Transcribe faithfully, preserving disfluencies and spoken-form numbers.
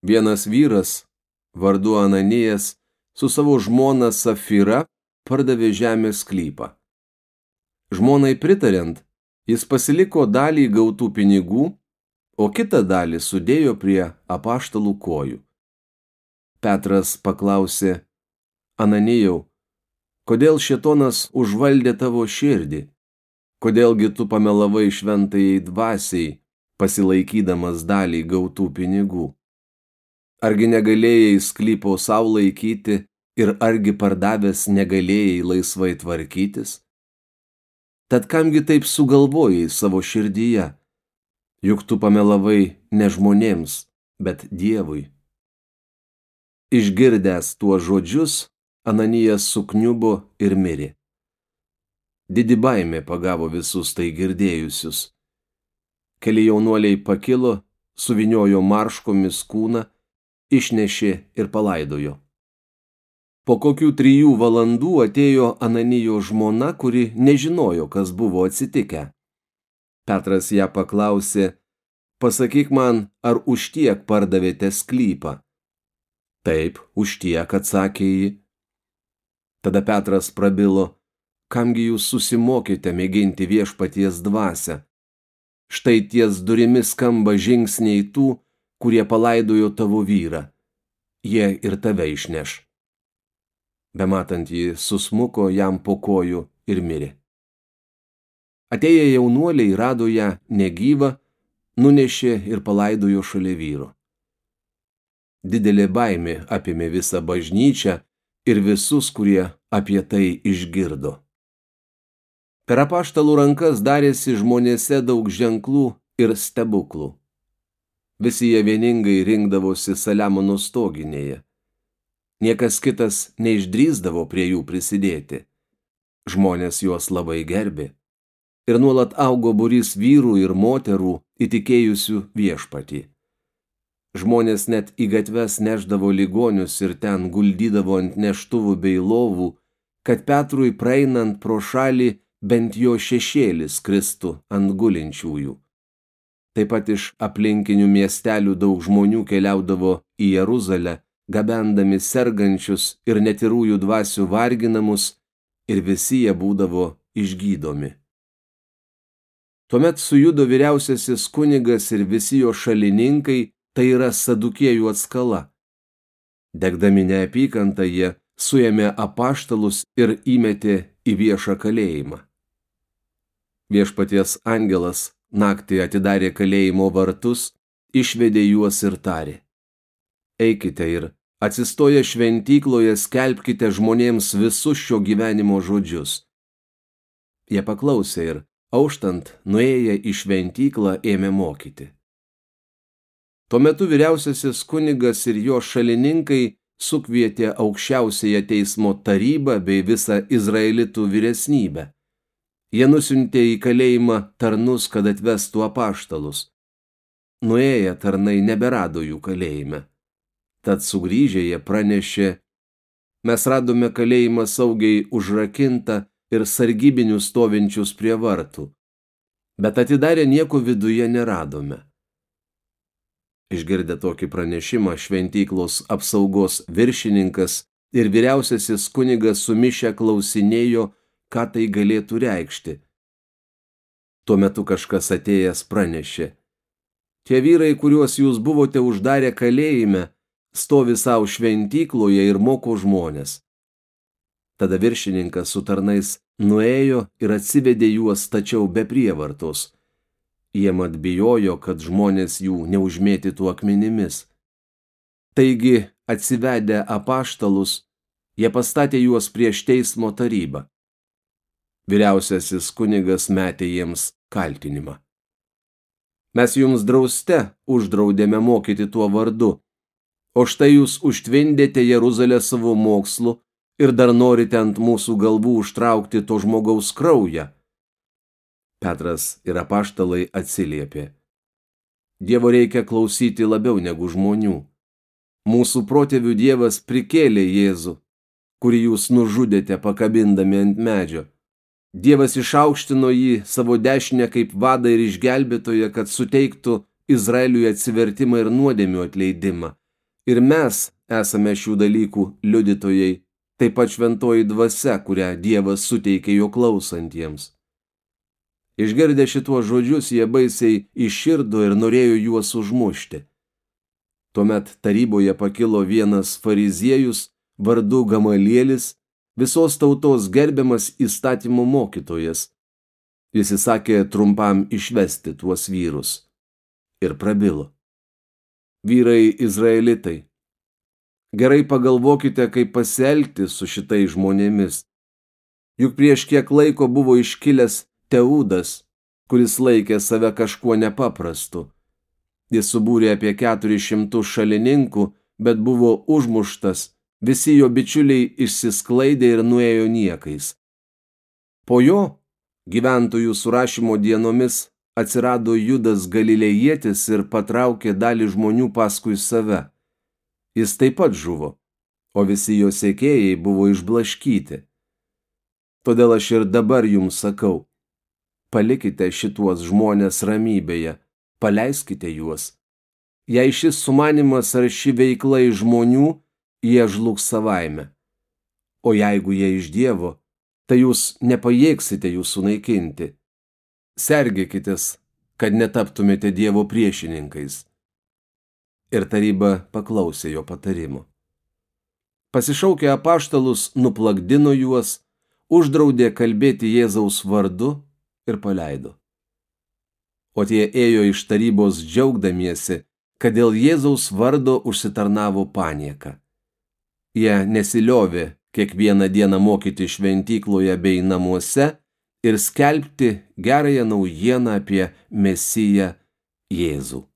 Vienas vyras, vardu Ananijas, su savo žmona Safira pardavė žemės sklypą. Žmonai pritariant, jis pasiliko dalį gautų pinigų, o kitą dalį sudėjo prie apaštalų kojų. Petras paklausė: Ananijau, kodėl šėtonas užvaldė tavo širdį? Kodėlgi tu pamelavai šventajai dvasiai, pasilaikydamas dalį gautų pinigų? Argi negalėjai sklypo savo laikyti ir argi pardavęs negalėjai laisvai tvarkytis? Tad kamgi taip sugalvojai savo širdyje? Juk tu pamelavai ne žmonėms, bet Dievui. Išgirdęs tuos žodžius, Ananijas sukniubo ir mirė. Didi baimė pagavo visus tai girdėjusius. Keli jaunuoliai pakilo, suviniojo marškomis kūną, išnešė ir palaidojo. Po kokių trijų valandų atėjo Ananijo žmona, kuri nežinojo, kas buvo atsitikę. Petras ją paklausė: pasakyk man, ar už tiek pardavėte sklypą? Taip, už tiek, atsakė ji. Tada Petras prabilo: kamgi jūs susimokėte mėginti viešpaties dvasią? Štai ties durimis skamba žingsniai tų, kurie palaidojo tavo vyrą. Jie ir tave išneš. Bematant jį susmuko jam po kojų ir mirė. Atėję jaunuoliai rado ją negyvą, nunešė ir palaidojo šalia vyro. Didelė baimė apėmė visą bažnyčią ir visus, kurie apie tai išgirdo. Per apaštalų rankas darėsi žmonėse daug ženklų ir stebuklų. Visi jie vieningai rinkdavosi Saliamono stoginėje. Niekas kitas neišdrįsdavo prie jų prisidėti. Žmonės juos labai gerbė. Ir nuolat augo būrys vyrų ir moterų įtikėjusių viešpatį. Žmonės net į gatves nešdavo ligonius ir ten guldydavo ant neštuvų bei lovų, kad Petrui praeinant pro šalį bent jo šešėlis kristų ant gulinčiųjų. Taip pat iš aplinkinių miestelių daug žmonių keliaudavo į Jeruzalę, gabendami sergančius ir netirųjų dvasių varginamus, ir visi jie būdavo išgydomi. Tuomet sujudo vyriausiasis kunigas ir visi jo šalininkai, tai yra Sadukiejų atskala. Degdami neapykantą jie suėmė apaštalus ir įmetė į viešą kalėjimą. Viešpaties angelas naktį atidarė kalėjimo vartus, išvedė juos ir tarė: eikite ir atsistoję šventykloje skelbkite žmonėms visus šio gyvenimo žodžius. Jie paklausė ir, auštant, nuėję į šventyklą, ėmė mokyti. Tuo metu vyriausiasis kunigas ir jo šalininkai sukvietė aukščiausiąją teismo tarybą bei visą izraelitų vyresnybę. Jie nusiuntė į kalėjimą tarnus, kad atvestų apaštalus. Nuėję tarnai neberado jų kalėjime. Tad sugrįžę jie pranešė: mes radome kalėjimą saugiai užrakintą ir sargybinius stovinčius prie vartų, bet atidarę nieko viduje neradome. Išgirdę tokį pranešimą, šventyklos apsaugos viršininkas ir vyriausiasis kunigas sumišę klausinėjo, ką tai galėtų reikšti. Tuo metu kažkas atėjęs pranešė: tie vyrai, kuriuos jūs buvote uždarę kalėjime, stovi savo šventykloje ir moko žmonės. Tada viršininkas su tarnais nuėjo ir atsivedė juos, tačiau be prievartos. Jie mat bijojo, kad žmonės jų neužmėtytų akmenimis. Taigi, atsivedę apaštalus, jie pastatė juos prieš teismo tarybą. Vyriausiasis kunigas metė jiems kaltinimą: mes jums drauste uždraudėme mokyti tuo vardu, o štai jūs užtvindėte Jeruzalę savo mokslu ir dar norite ant mūsų galvų užtraukti to žmogaus kraują. Petras ir apaštalai atsiliepė: Dievo reikia klausyti labiau negu žmonių. Mūsų protėvių Dievas prikėlė Jėzų, kurį jūs nužudėte pakabindami ant medžio. Dievas išaukštino jį savo dešinę kaip vadą ir išgelbėtoją, kad suteiktų Izraeliui atsivertimą ir nuodėmių atleidimą, Ir mes esame šių dalykų liudytojai, taip pat šventoji dvasia, kurią Dievas suteikė jo klausantiems. Išgirdę šituos žodžius, jie baisiai išširdo ir norėjo juos užmušti. Tuomet taryboje pakilo vienas fariziejus vardu Gamalielis, visos tautos gerbiamas įstatymų mokytojas. Jis įsakė trumpam išvesti tuos vyrus ir prabilo. Vyrai izraelitai, gerai pagalvokite, kaip pasielgti su šitais žmonėmis. Juk prieš kiek laiko buvo iškilęs Teudas, kuris laikė save kažkuo nepaprastu. Jis subūrė apie keturis šimtus šalininkų, bet buvo užmuštas, visi jo bičiuliai išsisklaidė ir nuėjo niekais. Po jo, gyventojų surašymo dienomis, atsirado Judas Galilėjietis ir patraukė dalį žmonių paskui save. Jis taip pat žuvo, o visi jo sekėjai buvo išblaškyti. Todėl aš ir dabar jums sakau, palikite šituos žmonės ramybėje, paleiskite juos. Jei šis sumanimas ar ši veikla iš žmonių, jie žlugs savaime. O jeigu jie iš Dievo, tai jūs nepajėgsite jų sunaikinti. Sergėkitės, kad netaptumėte Dievo priešininkais. Ir taryba paklausė jo patarimo. Pasišaukę apaštalus, nuplakdino juos, uždraudė kalbėti Jėzaus vardu ir paleido. O tie ėjo iš tarybos džiaugdamiesi, kad dėl Jėzaus vardo užsitarnavo panieką. Jie nesiliovė kiekvieną dieną mokyti šventykloje bei namuose ir skelbti gerąją naujieną apie Mesiją Jėzų.